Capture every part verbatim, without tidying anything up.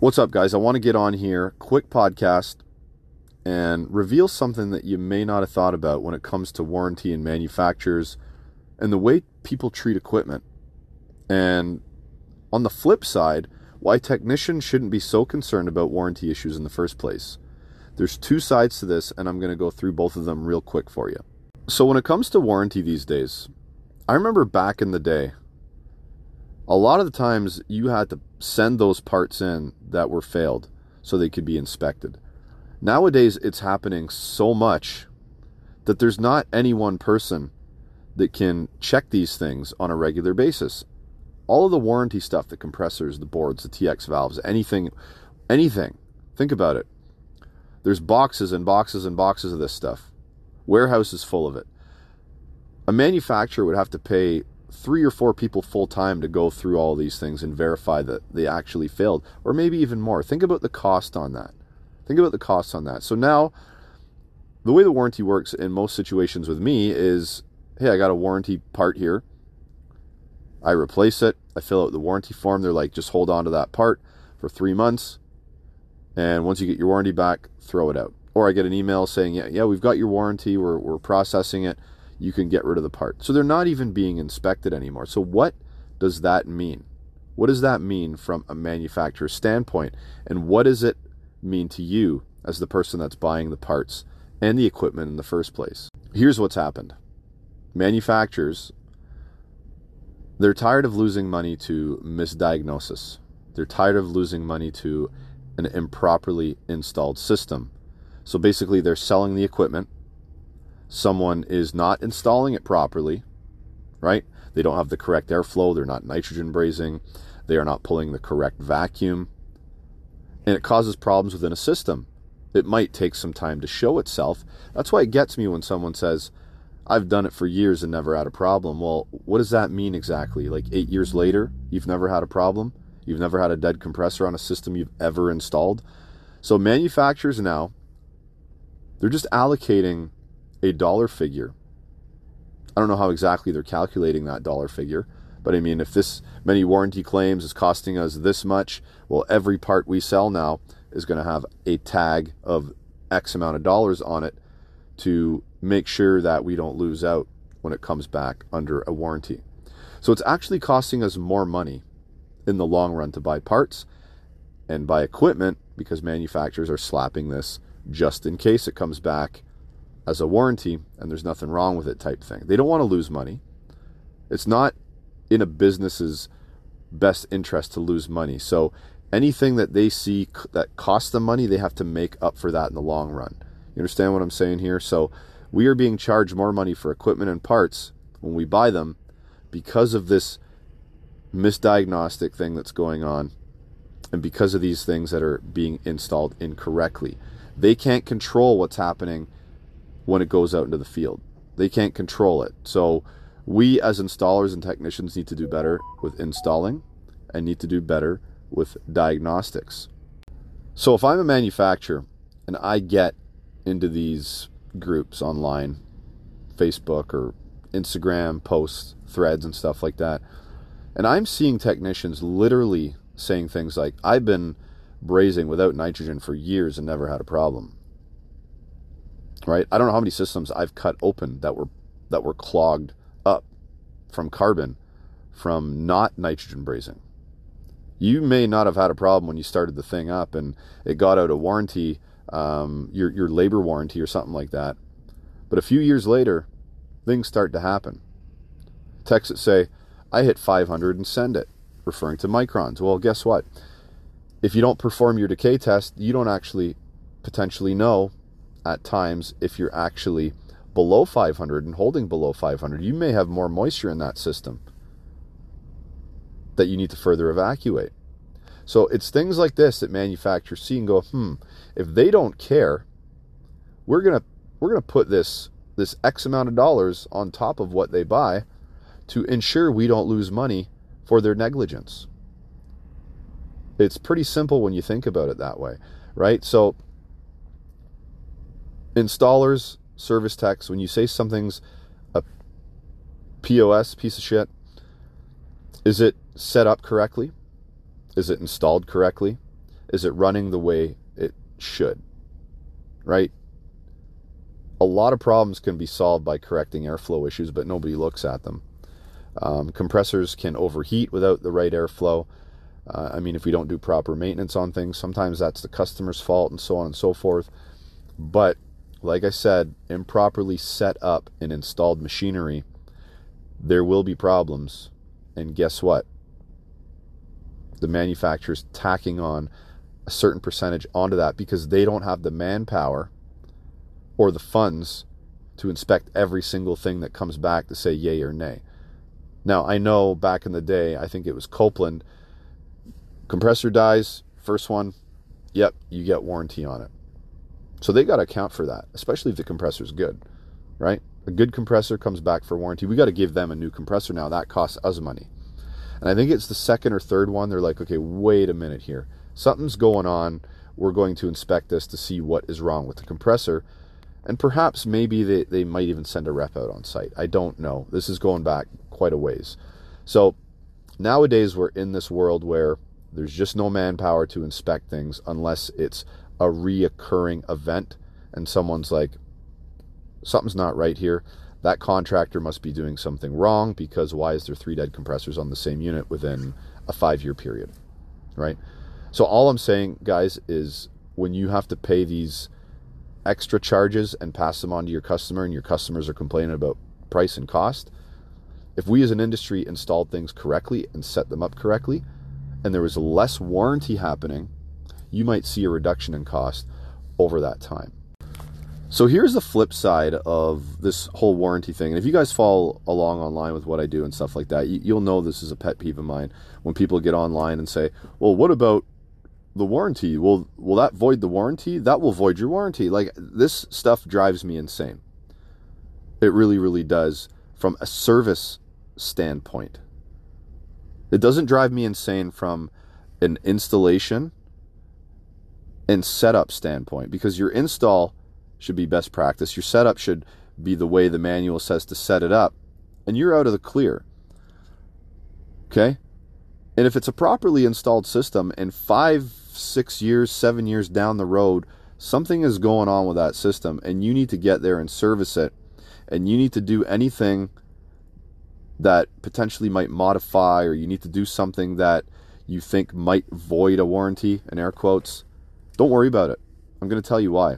What's up, guys? I want to get on here, quick podcast, and reveal something that you may not have thought about when it comes to warranty and manufacturers and the way people treat equipment. And on the flip side, why technicians shouldn't be so concerned about warranty issues in the first place. There's two sides to this, and I'm going to go through both of them real quick for you. So when it comes to warranty these days, I remember back in the day, a lot of the times you had to send those parts in that were failed so they could be inspected. Nowadays, it's happening so much that there's not any one person that can check these things on a regular basis. All of the warranty stuff, the compressors, the boards, the T X valves, anything, anything. Think about it. There's boxes and boxes and boxes of this stuff. Warehouses full of it. A manufacturer would have to pay three or four people full time to go through all these things and verify that they actually failed, or maybe even more. Think about the cost on that. Think about the costs on that. So now, the way the warranty works in most situations with me is, hey, I got a warranty part here. I replace it. I fill out the warranty form. They're like, just hold on to that part for three months. And once you get your warranty back, throw it out. Or I get an email saying, yeah, yeah, we've got your warranty. We're, we're processing it. You can get rid of the part. So they're not even being inspected anymore. So what does that mean? What does that mean from a manufacturer's standpoint? And what does it mean to you as the person that's buying the parts and the equipment in the first place? Here's what's happened. Manufacturers, they're tired of losing money to misdiagnosis. They're tired of losing money to an improperly installed system. So basically, they're selling the equipment. Someone is not installing it properly, right? They don't have the correct airflow. They're not nitrogen brazing. They are not pulling the correct vacuum. And it causes problems within a system. It might take some time to show itself. That's why it gets me when someone says, I've done it for years and never had a problem. Well, what does that mean exactly? Like eight years later, you've never had a problem? You've never had a dead compressor on a system you've ever installed? So manufacturers now, they're just allocating a dollar figure. I don't know how exactly they're calculating that dollar figure, but I mean, if this many warranty claims is costing us this much, well, every part we sell now is going to have a tag of X amount of dollars on it to make sure that we don't lose out when it comes back under a warranty. So it's actually costing us more money in the long run to buy parts and buy equipment because manufacturers are slapping this just in case it comes back as a warranty and there's nothing wrong with it type thing. They don't want to lose money. It's not in a business's best interest to lose money. So anything that they see that costs them money, they have to make up for that in the long run. You understand what I'm saying here? So we are being charged more money for equipment and parts when we buy them because of this misdiagnostic thing that's going on and because of these things that are being installed incorrectly. They can't control what's happening when it goes out into the field. They can't control it. So we as installers and technicians need to do better with installing and need to do better with diagnostics. So if I'm a manufacturer and I get into these groups online, Facebook or Instagram posts, threads and stuff like that, and I'm seeing technicians literally saying things like, I've been brazing without nitrogen for years and never had a problem. Right? I don't know how many systems I've cut open that were that were clogged up from carbon from not nitrogen brazing. You may not have had a problem when you started the thing up and it got out of warranty, um, your your labor warranty or something like that. But a few years later, things start to happen. Texts that say, I hit five hundred and send it, referring to microns. Well, guess what? If you don't perform your decay test, you don't actually potentially know at times if you're actually below five hundred and holding below five hundred. You may have more moisture in that system that you need to further evacuate. So it's things like this that manufacturers see and go, hmm, if they don't care, we're gonna we're gonna put this this X amount of dollars on top of what they buy to ensure we don't lose money for their negligence. It's pretty simple when you think about it that way, right? So installers, service techs, when you say something's a P O S, piece of shit, is it set up correctly? Is it installed correctly? Is it running the way it should? Right? A lot of problems can be solved by correcting airflow issues, but nobody looks at them. Um, compressors can overheat without the right airflow. Uh, I mean, if we don't do proper maintenance on things, sometimes that's the customer's fault and so on and so forth. But like I said, improperly set up and installed machinery, there will be problems. And guess what? The manufacturer's tacking on a certain percentage onto that because they don't have the manpower or the funds to inspect every single thing that comes back to say yay or nay. Now, I know back in the day, I think it was Copeland, compressor dies, first one, yep, you get warranty on it. So they got to account for that, especially if the compressor's good, right? A good compressor comes back for warranty. We got to give them a new compressor now. That costs us money. And I think it's the second or third one. They're like, okay, wait a minute here. Something's going on. We're going to inspect this to see what is wrong with the compressor. And perhaps maybe they, they might even send a rep out on site. I don't know. This is going back quite a ways. So nowadays we're in this world where there's just no manpower to inspect things unless it's a reoccurring event and someone's like, something's not right here. That contractor must be doing something wrong because why is there three dead compressors on the same unit within a five-year period, right? So all I'm saying, guys, is when you have to pay these extra charges and pass them on to your customer and your customers are complaining about price and cost, if we as an industry installed things correctly and set them up correctly and there was less warranty happening, you might see a reduction in cost over that time. So here's the flip side of this whole warranty thing. And if you guys follow along online with what I do and stuff like that, you'll know this is a pet peeve of mine when people get online and say, well, what about the warranty? Will will that void the warranty? That will void your warranty. Like, this stuff drives me insane. It really, really does from a service standpoint. It doesn't drive me insane from an installation and setup standpoint, because your install should be best practice. Your setup should be the way the manual says to set it up, and you're out of the clear. Okay? And if it's a properly installed system and five, six years, seven years down the road, something is going on with that system and you need to get there and service it, and you need to do anything that potentially might modify, or you need to do something that you think might void a warranty, in air quotes, don't worry about it. I'm going to tell you why.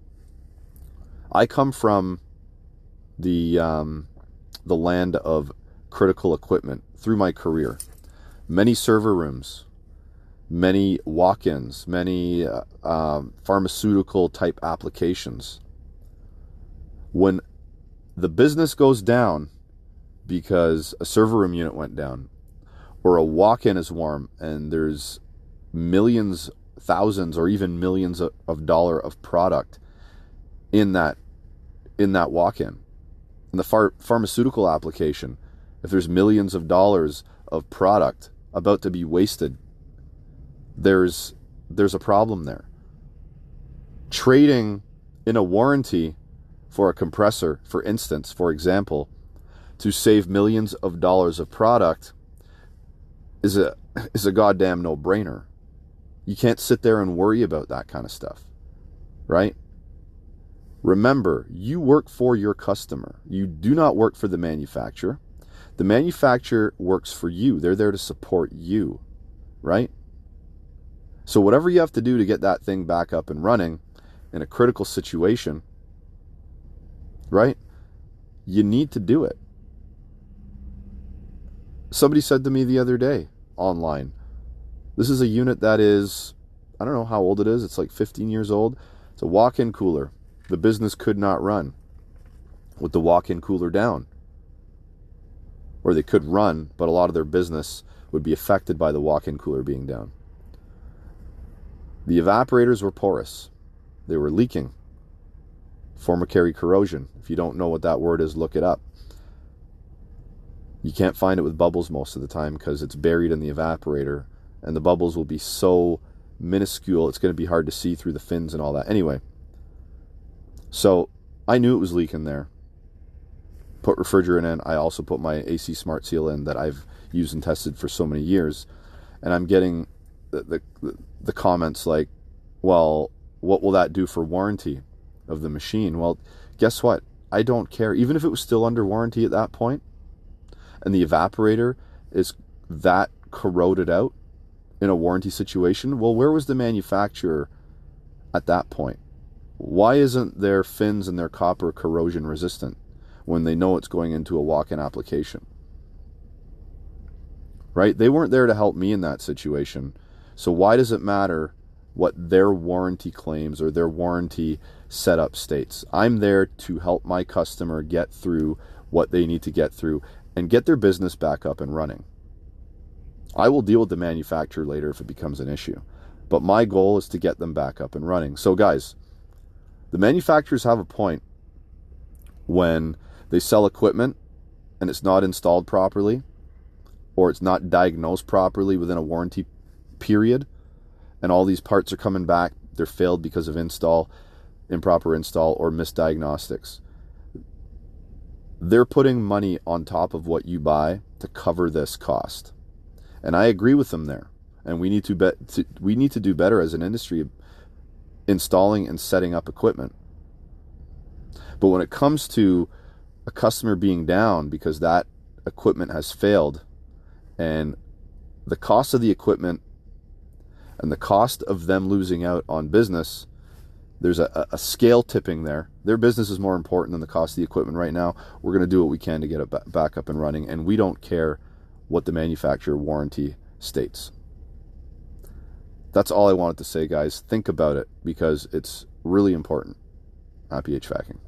I come from the um, the land of critical equipment through my career. Many server rooms, many walk-ins, many uh, um, pharmaceutical type applications. When the business goes down because a server room unit went down, or a walk-in is warm and there's millions, thousands, or even millions of, of dollar of product in that in that walk-in. In the phar- pharmaceutical application, if there's millions of dollars of product about to be wasted, there's there's a problem there. Trading in a warranty for a compressor, for instance, for example, to save millions of dollars of product is a is a goddamn no-brainer. You can't sit there and worry about that kind of stuff, right? Remember, you work for your customer. You do not work for the manufacturer. The manufacturer works for you. They're there to support you, right? So whatever you have to do to get that thing back up and running in a critical situation, right? You need to do it. Somebody said to me the other day online, this is a unit that is, I don't know how old it is. It's like fifteen years old. It's a walk-in cooler. The business could not run with the walk-in cooler down. Or they could run, but a lot of their business would be affected by the walk-in cooler being down. The evaporators were porous. They were leaking. Formicary corrosion. If you don't know what that word is, look it up. You can't find it with bubbles most of the time because it's buried in the evaporator, and the bubbles will be so minuscule it's going to be hard to see through the fins and all that. Anyway, so I knew it was leaking there. Put refrigerant in. I also put my A C Smart Seal in that I've used and tested for so many years, and I'm getting the, the, the comments like, well, what will that do for warranty of the machine? Well, guess what? I don't care. Even if it was still under warranty at that point, and the evaporator is that corroded out in a warranty situation, well, where was the manufacturer at that point? Why isn't their fins and their copper corrosion resistant when they know it's going into a walk-in application? Right? They weren't there to help me in that situation. So why does it matter what their warranty claims or their warranty setup states? I'm there to help my customer get through what they need to get through and get their business back up and running. I will deal with the manufacturer later if it becomes an issue, but my goal is to get them back up and running. So guys, the manufacturers have a point when they sell equipment and it's not installed properly, or it's not diagnosed properly within a warranty period, and all these parts are coming back, they're failed because of install, improper install, or misdiagnostics. They're putting money on top of what you buy to cover this cost. And I agree with them there. And we need to, be, to we need to do better as an industry installing and setting up equipment. But when it comes to a customer being down because that equipment has failed, and the cost of the equipment and the cost of them losing out on business, there's a, a scale tipping there. Their business is more important than the cost of the equipment right now. We're going to do what we can to get it back up and running, and we don't care what the manufacturer warranty states. That's all I wanted to say, guys. Think about it, because it's really important. Happy HVACing.